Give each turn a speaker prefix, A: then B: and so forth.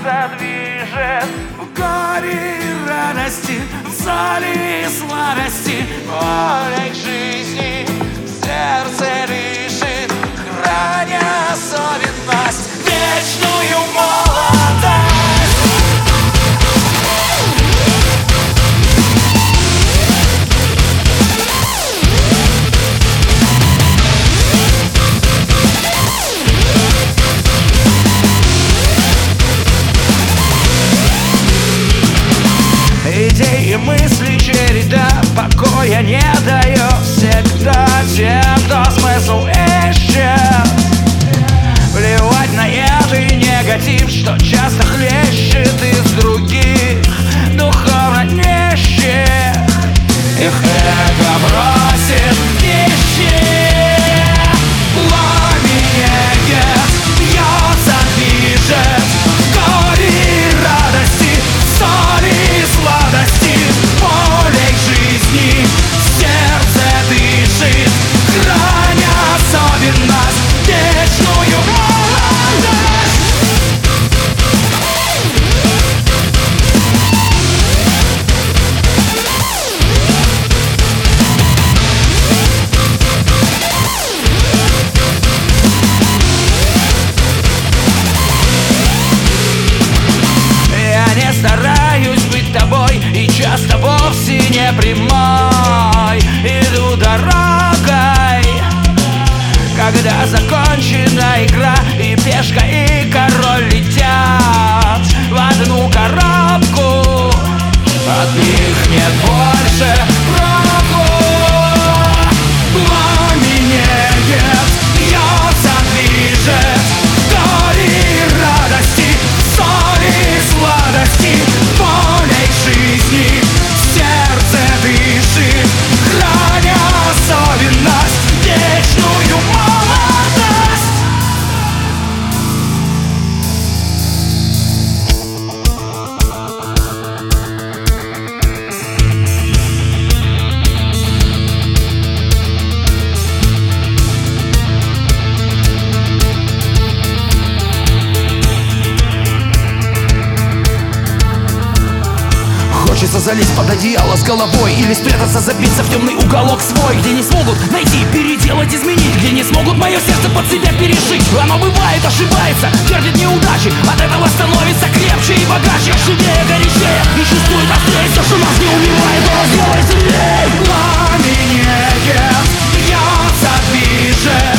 A: сердце движет.
B: В горе и радости, в соли и сладости,
A: Поле к жизни в сердце дышит, храня особенность, вечную молодость.
B: идеи, мысли, череда покоя не дает всегда тем, кто смысл ищет. Плевать на яд и негатив, что часто хлещет из других духовно нищих. Их эго бросит нищих. Пламенеет, бьется, движет, горе и радости, соли и сладости, поле к жизни, сердце дышит, храня особенность, вечную молодость. Стараюсь быть тобой и часто вовсе не прямой. Иду дорогой, когда закончена игра, и пешка, и король летят в одну коробку. От них нет больше проку. Пламенеет, бьется, движет, горе и радости, соли и сладости, поле к жизни, сердце дышит, храня особенность, вечную молодость.
C: Хочется залезть под одеяло с головой или спрятаться, забиться в темный уголок свой, где не смогут найти, переделать, изменить, где не смогут мое сердце под себя перешить. Оно бывает, ошибается, терпит неудачи, от этого становится крепче и богаче, живее, горячее и чувствует острее все, что нас не убивает, но сделай сильней.
B: Пламенеет, бьется, движет,